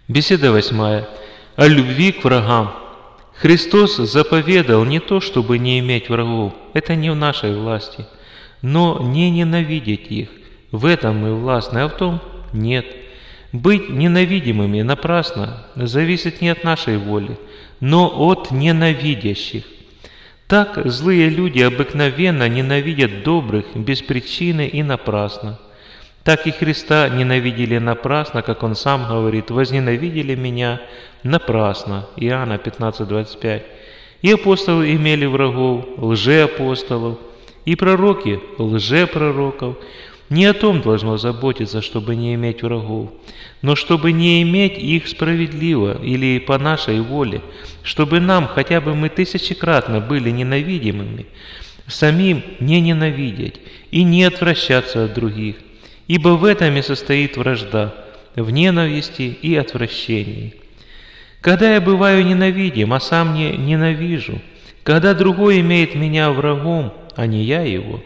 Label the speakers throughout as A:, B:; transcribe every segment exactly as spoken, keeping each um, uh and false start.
A: Беседа восьмая. О любви к врагам. Христос заповедал не то, чтобы не иметь врагов, это не в нашей власти, но не ненавидеть их. В этом мы властны, а в том нет. Быть ненавидимыми напрасно зависит не от нашей воли, но от ненавидящих. Так злые люди обыкновенно ненавидят добрых без причины и напрасно. Так и Христа ненавидели напрасно, как Он Сам говорит: «Возненавидели Меня напрасно». Иоанна пятнадцать двадцать пять. И апостолы имели врагов, лжеапостолов, и пророки лжепророков. Не о том должно заботиться, чтобы не иметь врагов, но чтобы не иметь их справедливо или по нашей воле, чтобы нам, хотя бы мы тысячекратно были ненавидимыми, самим не ненавидеть и не отвращаться от других. Ибо в этом и состоит вражда, в ненависти и отвращении. Когда я бываю ненавидим, а сам не ненавижу, когда другой имеет меня врагом, а не я его.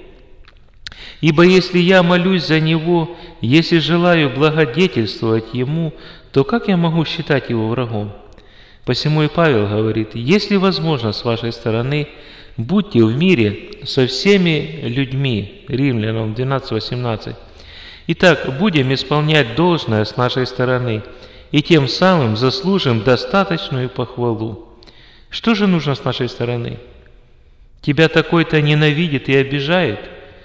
A: Ибо если я молюсь за него, если желаю благодетельствовать ему, то как я могу считать его врагом? Посему и Павел говорит: если возможно с вашей стороны, будьте в мире со всеми людьми. Римлянам двенадцать восемнадцать. Итак, будем исполнять должное с нашей стороны, и тем самым заслужим достаточную похвалу. Что же нужно с нашей стороны? Тебя такой-то ненавидит и обижает?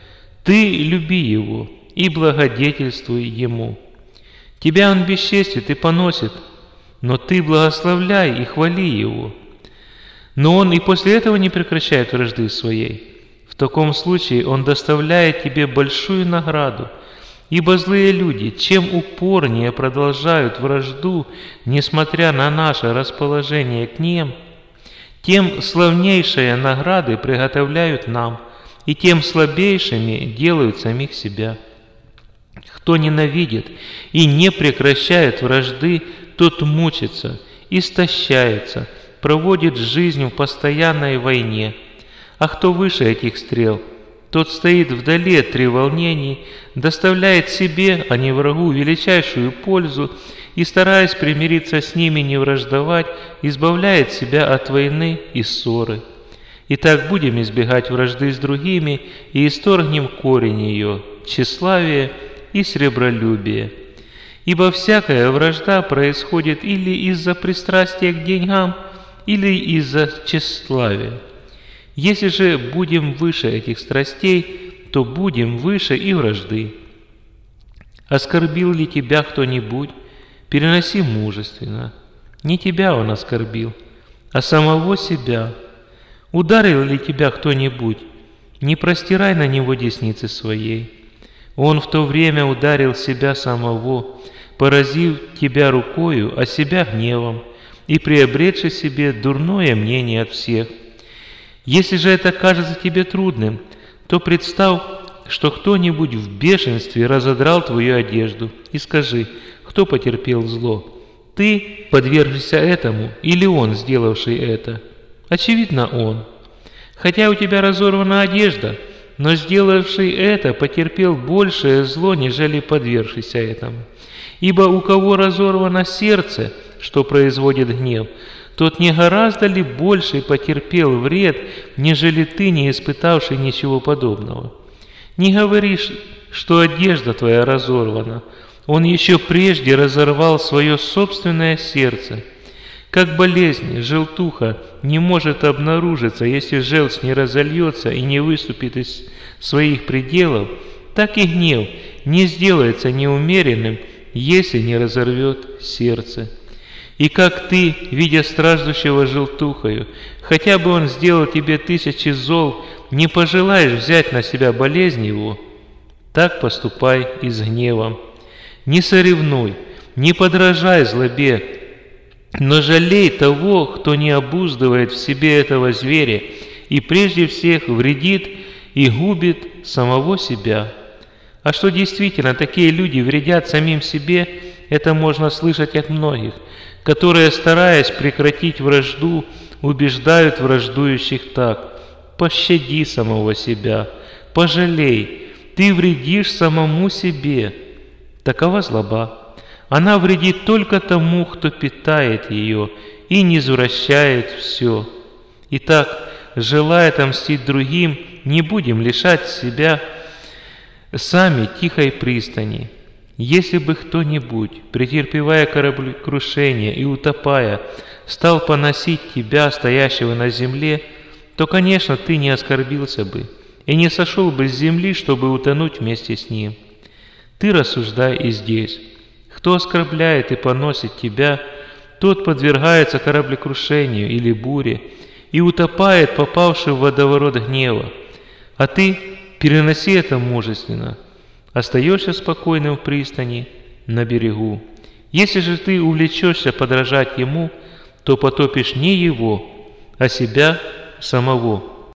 A: Ты люби его и благодетельствуй ему. Тебя он бесчестит и поносит, но ты благословляй и хвали его. Но он и после этого не прекращает вражды своей. В таком случае он доставляет тебе большую награду, ибо злые люди, чем упорнее продолжают вражду, несмотря на наше расположение к ним, тем славнейшие награды приготовляют нам, и тем слабейшими делают самих себя. Кто ненавидит и не прекращает вражды, тот мучится, истощается, проводит жизнь в постоянной войне. А кто выше этих стрел, тот стоит вдали от треволнений, доставляет себе, а не врагу, величайшую пользу и, стараясь примириться с ними, не враждовать, избавляет себя от войны и ссоры. Итак, будем избегать вражды с другими и исторгнем корень ее, тщеславие и сребролюбие. Ибо всякая вражда происходит или из-за пристрастия к деньгам, или из-за тщеславия. Если же будем выше этих страстей, то будем выше и вражды. Оскорбил ли тебя кто-нибудь? Переноси мужественно. Не тебя он оскорбил, а самого себя. Ударил ли тебя кто-нибудь? Не простирай на него десницы своей. Он в то время ударил себя самого, поразив тебя рукою, а себя гневом, и приобретши себе дурное мнение от всех. Если же это кажется тебе трудным, то представь, что кто-нибудь в бешенстве разодрал твою одежду, и скажи: кто потерпел зло? Ты, подвергшийся этому, или он, сделавший это? Очевидно, он. Хотя у тебя разорвана одежда, но сделавший это потерпел большее зло, нежели подвергшийся этому. Ибо у кого разорвано сердце, что производит гнев, тот не гораздо ли больше потерпел вред, нежели ты, не испытавший ничего подобного? Не говоришь, что одежда твоя разорвана, он еще прежде разорвал свое собственное сердце. Как болезнь, желтуха не может обнаружиться, если желчь не разольется и не выступит из своих пределов, так и гнев не сделается неумеренным, если не разорвет сердце. И как ты, видя страждущего желтухою, хотя бы он сделал тебе тысячи зол, не пожелаешь взять на себя болезнь его, так поступай и с гневом. Не соревнуй, не подражай злобе, но жалей того, кто не обуздывает в себе этого зверя и прежде всех вредит и губит самого себя. А что действительно такие люди вредят самим себе, это можно слышать от многих, которые, стараясь прекратить вражду, убеждают враждующих так: пощади самого себя, пожалей, ты вредишь самому себе. Такова злоба. Она вредит только тому, кто питает ее и низвращает все. Итак, желая отомстить другим, не будем лишать себя сами тихой пристани. Если бы кто-нибудь, претерпевая кораблекрушение и утопая, стал поносить тебя, стоящего на земле, то, конечно, ты не оскорбился бы и не сошел бы с земли, чтобы утонуть вместе с ним. Ты рассуждай и здесь. Кто оскорбляет и поносит тебя, тот подвергается кораблекрушению или буре и утопает, попавший в водоворот гнева. А ты переноси это мужественно. Остаешься спокойным в пристани, на берегу. Если же ты увлечешься подражать ему, то потопишь не его, а себя самого.